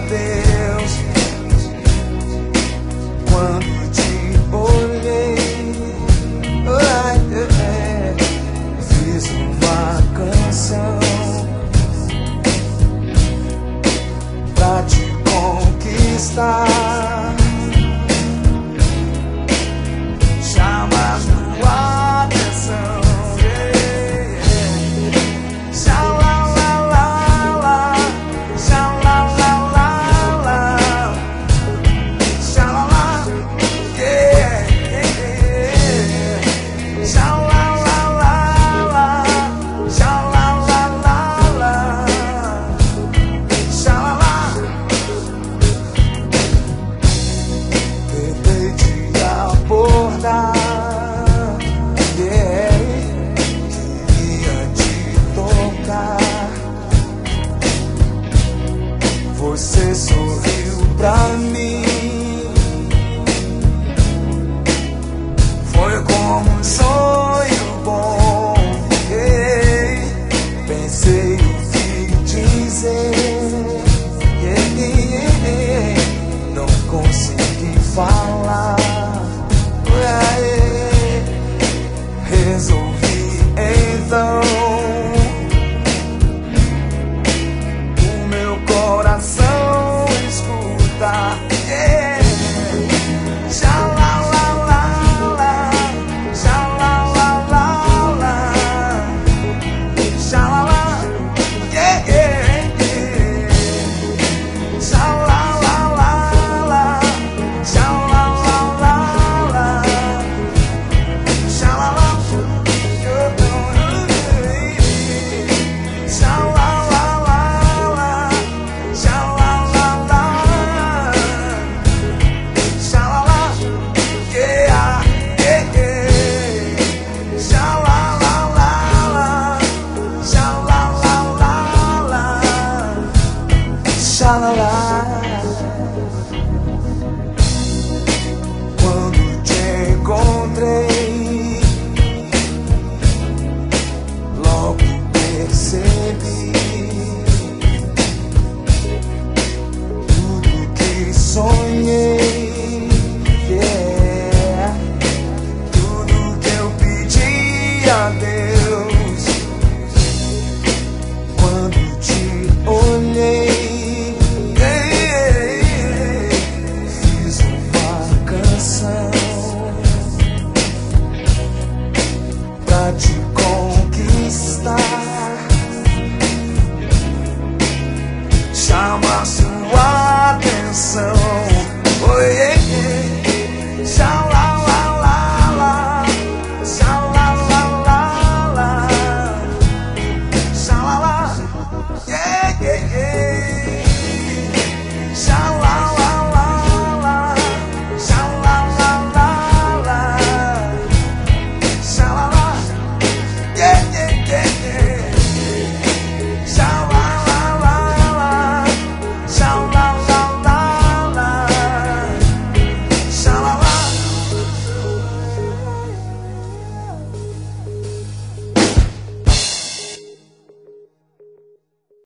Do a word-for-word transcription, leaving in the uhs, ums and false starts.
Deus, quando te olhei, fiz uma canção pra te conquistar. Chama tua atenção. Você sorriu pra mim, foi como um sonho bom. Hey, pensei o que dizer, hey, não consegui falar. Hey, resolvi então coração escuta, yeah. Xalalalala, xalalalala, xalala, yeah, yeah, yeah. Xalalalala, xalalalala, xalala, yeah, yeah. Xalalalala, Sha-la-la.